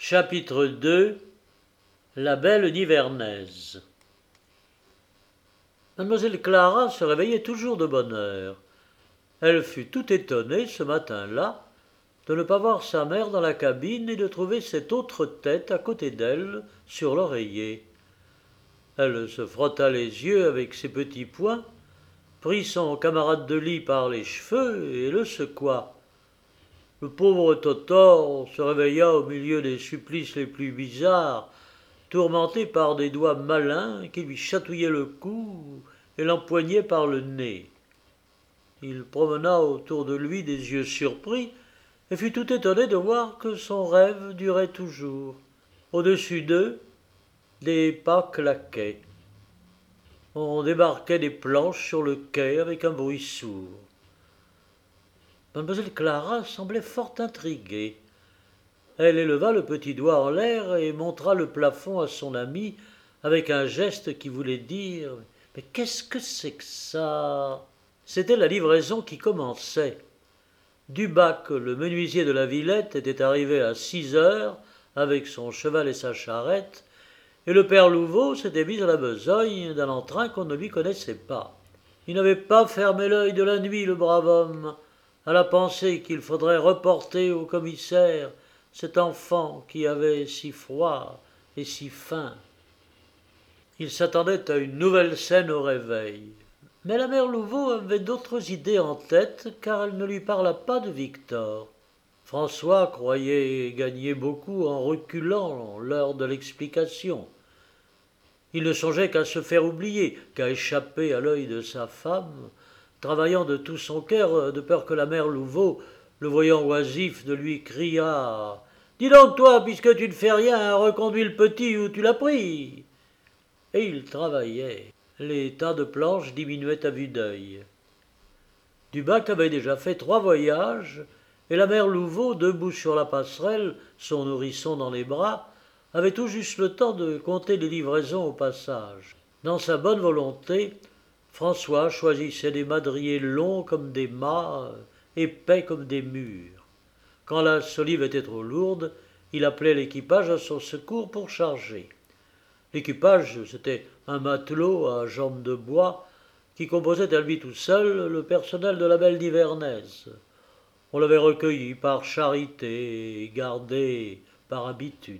Chapitre 2. La belle Nivernaise. Mademoiselle Clara se réveillait toujours de bonne heure. Elle fut tout étonnée, ce matin-là, de ne pas voir sa mère dans la cabine et de trouver cette autre tête à côté d'elle, sur l'oreiller. Elle se frotta les yeux avec ses petits poings, prit son camarade de lit par les cheveux et le secoua. Le pauvre Totor se réveilla au milieu des supplices les plus bizarres, tourmenté par des doigts malins qui lui chatouillaient le cou et l'empoignaient par le nez. Il promena autour de lui des yeux surpris et fut tout étonné de voir que son rêve durait toujours. Au-dessus d'eux, des pas claquaient. On débarquait des planches sur le quai avec un bruit sourd. Mademoiselle Clara semblait fort intriguée. Elle éleva le petit doigt en l'air et montra le plafond à son ami avec un geste qui voulait dire « Mais qu'est-ce que c'est que ça ?» C'était la livraison qui commençait. Dubac, le menuisier de la Villette, était arrivé à 6 heures avec son cheval et sa charrette, et le père Louveau s'était mis à la besogne d'un entrain qu'on ne lui connaissait pas. Il n'avait pas fermé l'œil de la nuit, le brave homme, à la pensée qu'il faudrait reporter au commissaire cet enfant qui avait si froid et si faim. Il s'attendait à une nouvelle scène au réveil. Mais la mère Louveau avait d'autres idées en tête, car elle ne lui parla pas de Victor. François croyait gagner beaucoup en reculant l'heure de l'explication. Il ne songeait qu'à se faire oublier, qu'à échapper à l'œil de sa femme, travaillant de tout son cœur, de peur que la mère Louveau, le voyant oisif, ne lui criât « Dis donc, toi, puisque tu ne fais rien, reconduis le petit où tu l'as pris !» Et il travaillait. Les tas de planches diminuaient à vue d'œil. Dubac avait déjà fait 3 voyages, et la mère Louveau, debout sur la passerelle, son nourrisson dans les bras, avait tout juste le temps de compter les livraisons au passage. Dans sa bonne volonté, François choisissait des madriers longs comme des mâts, épais comme des murs. Quand la solive était trop lourde, il appelait l'équipage à son secours pour charger. L'équipage, c'était un matelot à jambes de bois qui composait à lui tout seul le personnel de la belle Nivernaise. On l'avait recueilli par charité et gardé par habitude.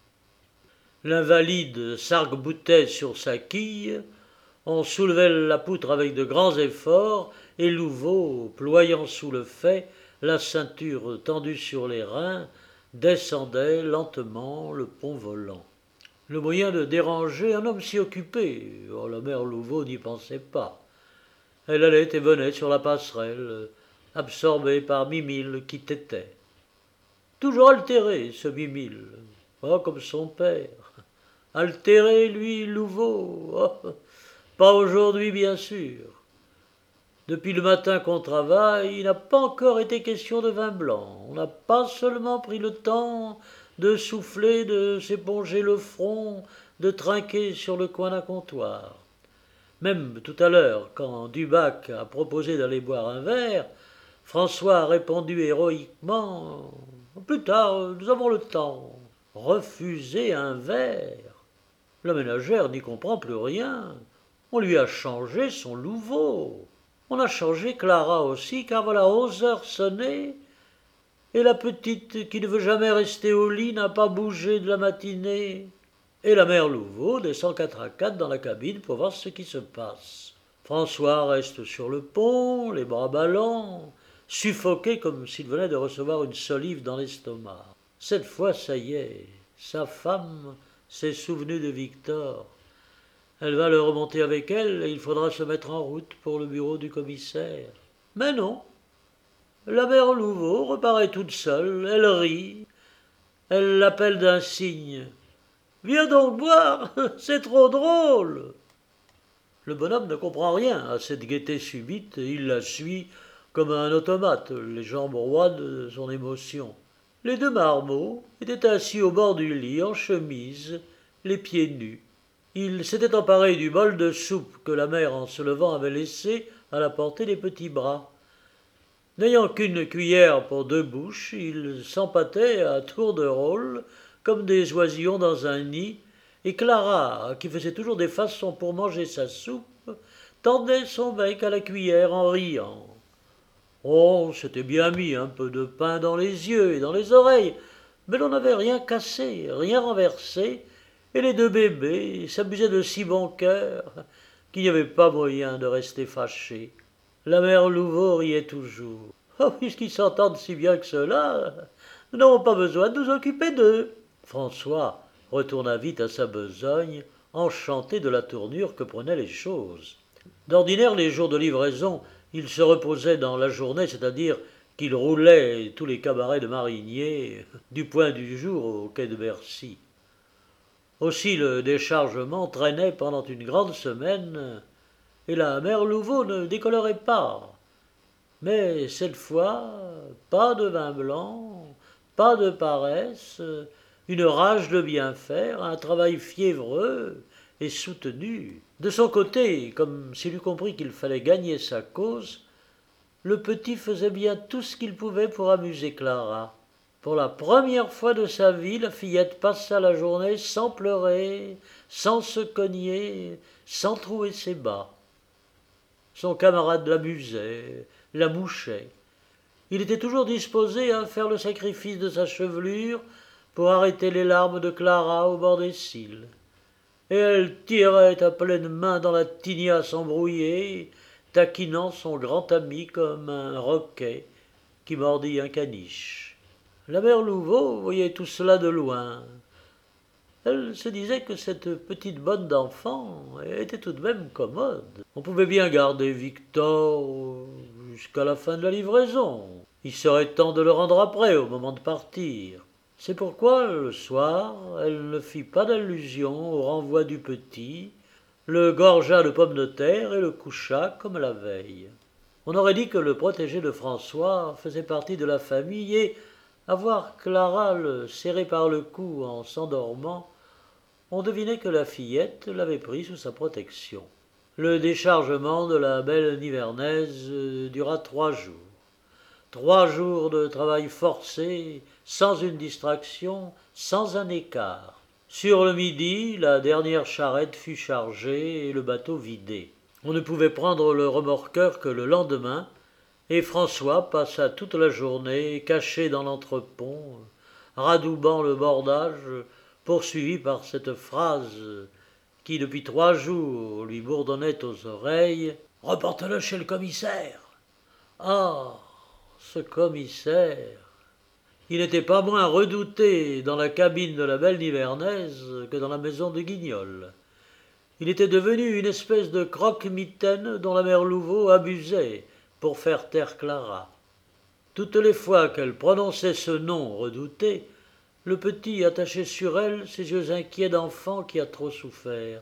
L'invalide s'arc-boutait sur sa quille, on soulevait la poutre avec de grands efforts, et Louveau, ployant sous le fait, la ceinture tendue sur les reins, descendait lentement le pont volant. Le moyen de déranger un homme si occupé, la mère Louveau n'y pensait pas. Elle allait et venait sur la passerelle, absorbée par Mimile qui tétait. Toujours altéré, ce Mimile, pas comme son père. Altéré, lui, Louveau, pas aujourd'hui, bien sûr. Depuis le matin qu'on travaille, il n'a pas encore été question de vin blanc. On n'a pas seulement pris le temps de souffler, de s'éponger le front, de trinquer sur le coin d'un comptoir. Même tout à l'heure, quand Dubac a proposé d'aller boire un verre, François a répondu héroïquement « Plus tard, nous avons le temps. » Refuser un verre. La ménagère n'y comprend plus rien. On lui a changé son Louveau. On a changé Clara aussi, car voilà 11 heures sonnées, et la petite qui ne veut jamais rester au lit n'a pas bougé de la matinée. Et la mère Louveau descend 4 dans la cabine pour voir ce qui se passe. François reste sur le pont, les bras ballants, suffoqué comme s'il venait de recevoir une solive dans l'estomac. Cette fois, ça y est, sa femme s'est souvenue de Victor. Elle va le remonter avec elle et il faudra se mettre en route pour le bureau du commissaire. Mais non. La mère Louveau reparaît toute seule, elle rit. Elle l'appelle d'un signe. « Viens donc boire, c'est trop drôle !» Le bonhomme ne comprend rien à cette gaieté subite et il la suit comme un automate, les jambes roides de son émotion. Les 2 marmots étaient assis au bord du lit, en chemise, les pieds nus. Ils s'étaient emparés du bol de soupe que la mère, en se levant, avait laissé à la portée des petits bras. N'ayant qu'une cuillère pour 2 bouches, ils s'empâtaient à tour de rôle comme des oisillons dans un nid, et Clara, qui faisait toujours des façons pour manger sa soupe, tendait son bec à la cuillère en riant. On s'était bien mis un peu de pain dans les yeux et dans les oreilles, mais l'on n'avait rien cassé, rien renversé, et les deux bébés s'amusaient de si bon cœur qu'il n'y avait pas moyen de rester fâché. La mère Louveau riait toujours. Oh, puisqu'ils s'entendent si bien que cela, nous n'avons pas besoin de nous occuper d'eux. François retourna vite à sa besogne, enchanté de la tournure que prenaient les choses. D'ordinaire, les jours de livraison, il se reposait dans la journée, c'est-à-dire qu'il roulait tous les cabarets de mariniers, du Point du Jour au quai de Bercy. Aussi le déchargement traînait pendant une grande semaine, et la mère Louveau ne décolorait pas. Mais cette fois, pas de vin blanc, pas de paresse, une rage de bien faire, un travail fiévreux et soutenu. De son côté, comme s'il eût compris qu'il fallait gagner sa cause, le petit faisait bien tout ce qu'il pouvait pour amuser Clara. Pour la première fois de sa vie, la fillette passa la journée sans pleurer, sans se cogner, sans trouer ses bas. Son camarade l'amusait, la mouchait. Il était toujours disposé à faire le sacrifice de sa chevelure pour arrêter les larmes de Clara au bord des cils. Et elle tirait à pleine main dans la tignasse embrouillée, taquinant son grand ami comme un roquet qui mordit un caniche. La mère Louveau voyait tout cela de loin. Elle se disait que cette petite bonne d'enfant était tout de même commode. On pouvait bien garder Victor jusqu'à la fin de la livraison. Il serait temps de le rendre après, au moment de partir. C'est pourquoi, le soir, elle ne fit pas d'allusion au renvoi du petit, le gorgea de pommes de terre et le coucha comme la veille. On aurait dit que le protégé de François faisait partie de la famille et, à voir Clara le serrer par le cou en s'endormant, on devinait que la fillette l'avait pris sous sa protection. Le déchargement de la belle Nivernaise dura 3 jours. 3 jours de travail forcé, sans une distraction, sans un écart. Sur le midi, la dernière charrette fut chargée et le bateau vidé. On ne pouvait prendre le remorqueur que le lendemain, et François passa toute la journée caché dans l'entrepont, radoubant le bordage, poursuivi par cette phrase qui, depuis 3 jours, lui bourdonnait aux oreilles. « Reporte-le chez le commissaire !» Ah, ce commissaire! Il n'était pas moins redouté dans la cabine de la belle Nivernaise que dans la maison de Guignol. Il était devenu une espèce de croque-mitaine dont la mère Louveau abusait pour faire taire Clara. Toutes les fois qu'elle prononçait ce nom redouté, le petit attachait sur elle ses yeux inquiets d'enfant qui a trop souffert.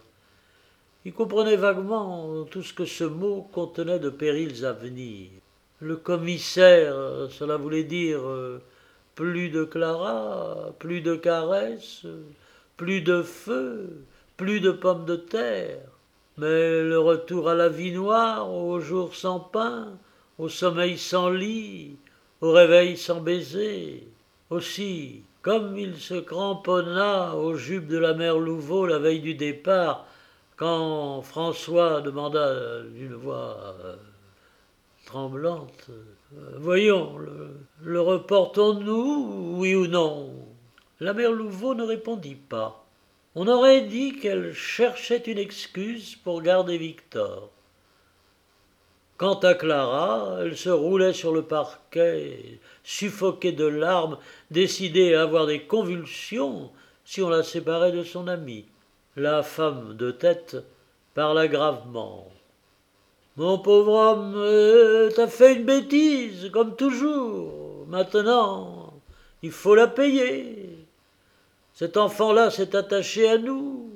Il comprenait vaguement tout ce que ce mot contenait de périls à venir. Le commissaire, cela voulait dire plus de Clara, plus de caresses, plus de feu, plus de pommes de terre. Mais le retour à la vie noire, au jour sans pain, au sommeil sans lit, au réveil sans baiser. Aussi, comme il se cramponna aux jupes de la mère Louveau la veille du départ, quand François demanda d'une voix tremblante, voyons, le reportons-nous, oui ou non? La mère Louveau ne répondit pas. On aurait dit qu'elle cherchait une excuse pour garder Victor. Quant à Clara, elle se roulait sur le parquet, suffoquée de larmes, décidée à avoir des convulsions si on la séparait de son ami. La femme de tête parla gravement. « Mon pauvre homme, t'as fait une bêtise, comme toujours. Maintenant, il faut la payer. Cet enfant-là s'est attaché à nous.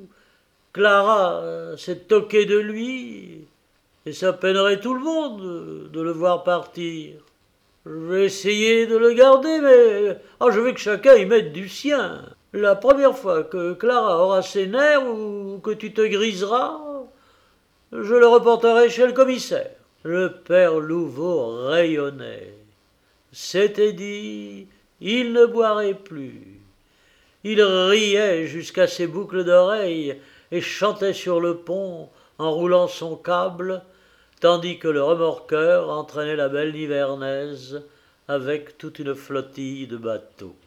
Clara s'est toquée de lui. Et ça peinerait tout le monde de le voir partir. Je vais essayer de le garder, mais je veux que chacun y mette du sien. La première fois que Clara aura ses nerfs ou que tu te griseras, je le reporterai chez le commissaire. » Le père Louveau rayonnait. C'était dit, il ne boirait plus. Il riait jusqu'à ses boucles d'oreilles et chantait sur le pont en roulant son câble, tandis que le remorqueur entraînait la belle Nivernaise avec toute une flottille de bateaux.